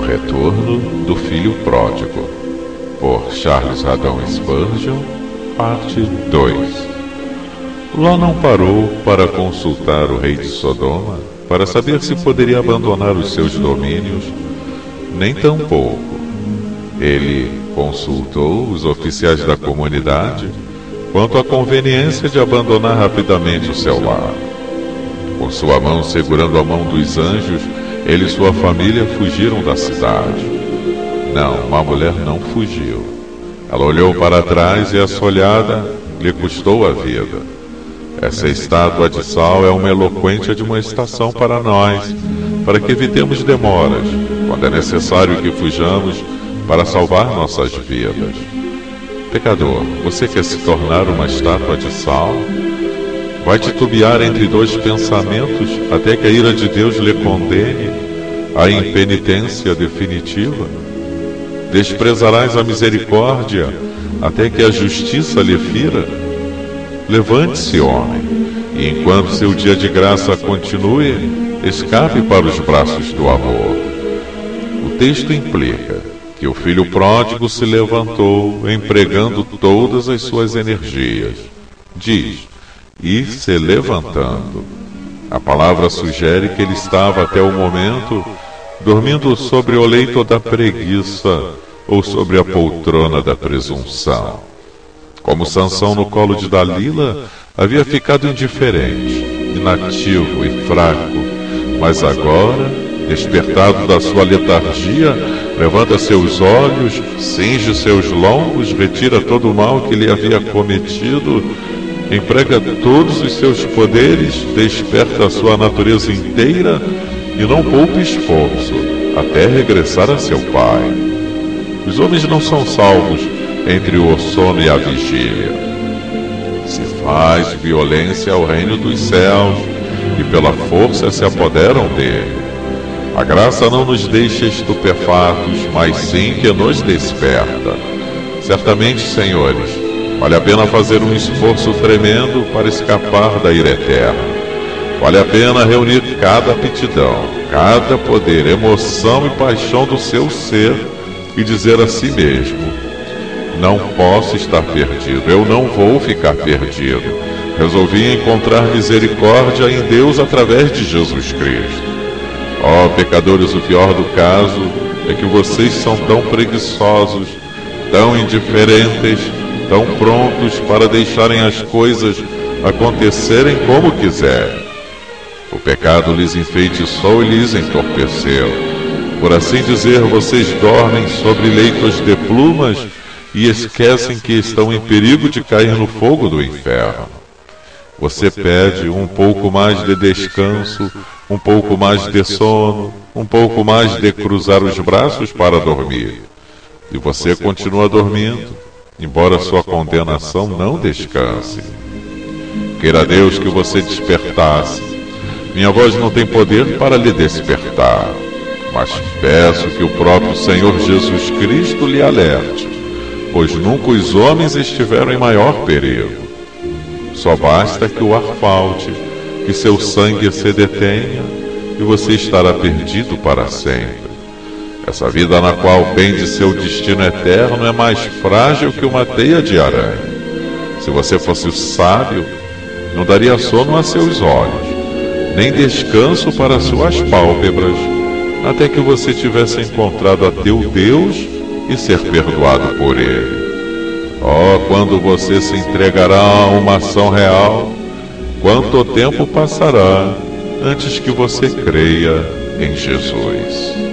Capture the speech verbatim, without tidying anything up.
retorno do filho pródigo, por Charles Haddon Spurgeon, parte dois. Ló não parou para consultar o rei de Sodoma para saber se poderia abandonar os seus domínios, nem tampouco. Ele consultou os oficiais da comunidade quanto à conveniência de abandonar rapidamente o seu lar. Com sua mão segurando a mão dos anjos, ele e sua família fugiram da cidade. Não, uma mulher não fugiu. Ela olhou para trás e essa olhada lhe custou a vida. Essa estátua de sal é uma eloquente admoestação para nós, para que evitemos demoras, quando é necessário que fujamos para salvar nossas vidas. Pecador, você quer se tornar uma estátua de sal? Vai titubear entre dois pensamentos até que a ira de Deus lhe condene à impenitência definitiva? Desprezarás a misericórdia até que a justiça lhe fira? Levante-se, homem, e enquanto seu dia de graça continue, escape para os braços do amor. O texto implica que o filho pródigo se levantou, empregando todas as suas energias. Diz, e se levantando. A palavra sugere que ele estava até o momento dormindo sobre o leito da preguiça ou sobre a poltrona da presunção. Como Sansão no colo de Dalila, havia ficado indiferente, inativo e fraco, mas agora, despertado da sua letargia, levanta seus olhos, cinge seus lombos, retira todo o mal que lhe havia cometido, emprega todos os seus poderes, desperta a sua natureza inteira e não poupa esforço até regressar a seu pai. Os homens não são salvos entre o sono e a vigília. Se faz violência ao reino dos céus e pela força se apoderam dele. A graça não nos deixa estupefatos, mas sim que nos desperta. Certamente, senhores, vale a pena fazer um esforço tremendo para escapar da ira eterna. Vale a pena reunir cada aptidão, cada poder, emoção e paixão do seu ser e dizer a si mesmo: não posso estar perdido, eu não vou ficar perdido. Resolvi encontrar misericórdia em Deus através de Jesus Cristo. Ó, oh, pecadores, o pior do caso é que vocês são tão preguiçosos, tão indiferentes, tão prontos para deixarem as coisas acontecerem como quiserem. O pecado lhes enfeitiçou e lhes entorpeceu. Por assim dizer, vocês dormem sobre leitos de plumas e esquecem que estão em perigo de cair no fogo do inferno. Você pede um pouco mais de descanso, um pouco mais de sono, um pouco mais de cruzar os braços para dormir. E você continua dormindo, embora sua condenação não descanse. Queira Deus que você despertasse. Minha voz não tem poder para lhe despertar, mas peço que o próprio Senhor Jesus Cristo lhe alerte, pois nunca os homens estiveram em maior perigo. Só basta que o ar falte, que seu sangue se detenha, e você estará perdido para sempre. Essa vida na qual pende seu destino eterno é mais frágil que uma teia de aranha. Se você fosse sábio, não daria sono a seus olhos, nem descanso para suas pálpebras, até que você tivesse encontrado a teu Deus e ser perdoado por Ele. Oh, quando você se entregará a uma ação real, quanto tempo passará antes que você creia em Jesus?